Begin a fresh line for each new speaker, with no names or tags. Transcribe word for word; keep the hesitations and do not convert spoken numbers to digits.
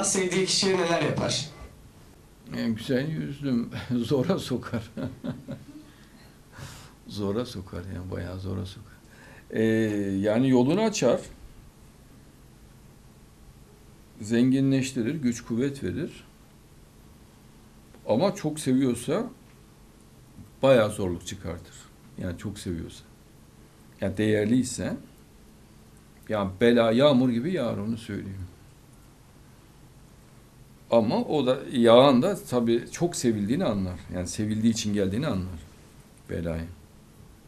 sevdiği kişiye neler yapar?
En güzel yüzlüm zora sokar. Zora sokar yani bayağı zora sokar. Ee, yani yolunu açar. Zenginleştirir, güç kuvvet verir. Ama çok seviyorsa bayağı zorluk çıkartır. Yani çok seviyorsa. Yani değerliyse yani bela yağmur gibi yağar, onu söyleyeyim. Ama o da yağan da tabii çok sevildiğini anlar. Yani sevildiği için geldiğini anlar belayı.